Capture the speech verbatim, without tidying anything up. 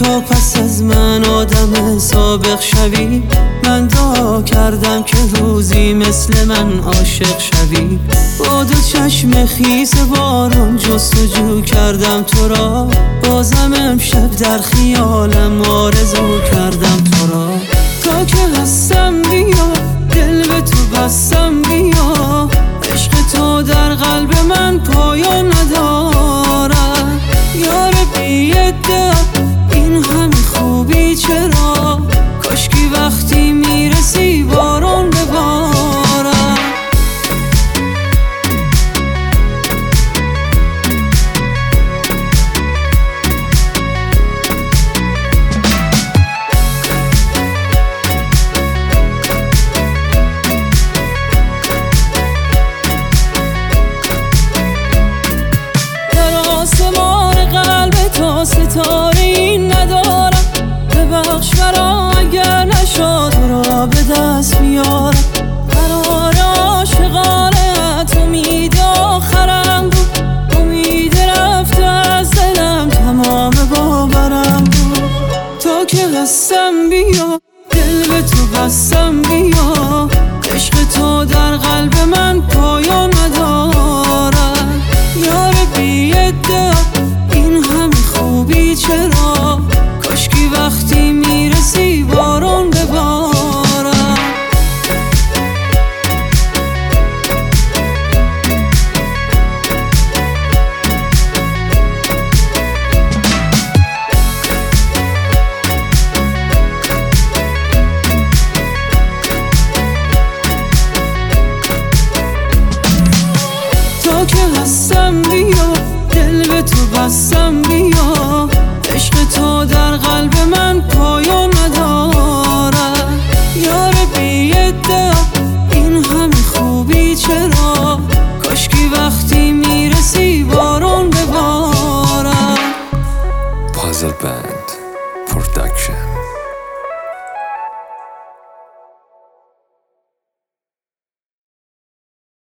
تا پس از من آدم سابق شوی. من دعا کردم که روزی مثل من عاشق شوی. با دو چشم خیس بارون جستجو کردم تو را، بازم امشب در خیالم آرزو کردم تو را. تا که هستم بیا، دل به تو بستم بیا، عشق تو در قلب من پایان ندارد. یار بی ادعا این همه خوبی چرا، کاشکی وقتی میرسی بارون ببارد. آسمان قلب تو ستاره این ندارم، ببخش مرا اگر نشد را به دست میارم. قرار عاشقانت امید آخرم بود، امید رفته از دلم تمام باورم بود. تا که هستم بیا، دل به تو بستم بیا، عشق تو در قلب من پایان ندارد. یار بی ادعا این همه خوبی چرا،